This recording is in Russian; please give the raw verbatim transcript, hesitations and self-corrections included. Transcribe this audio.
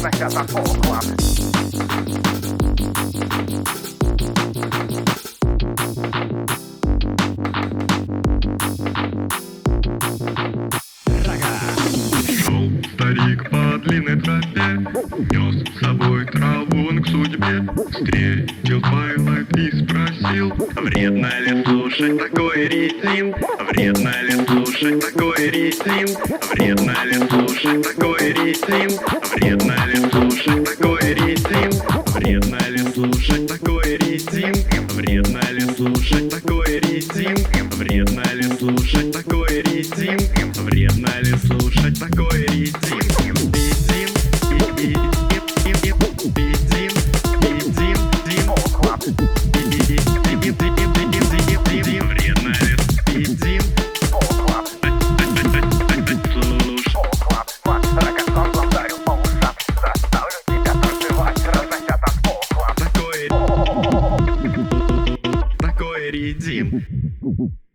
разносят от полклад. Шел старик по длинной тропе, нес с собой траву он к судьбе. Встретил Твайлайт и спросил: вредно ли слушать такой ритм? Вредно ли слушать такой ритм? Вредно ли слушать такой ритм? Вредно ли слушать такой ритм? Вредно ли слушать такой ритм? Вредно ли слушать такой ритм? Вредно ли слушать такой ритм? Вредно ли слушать такой ритм? Такой ритм.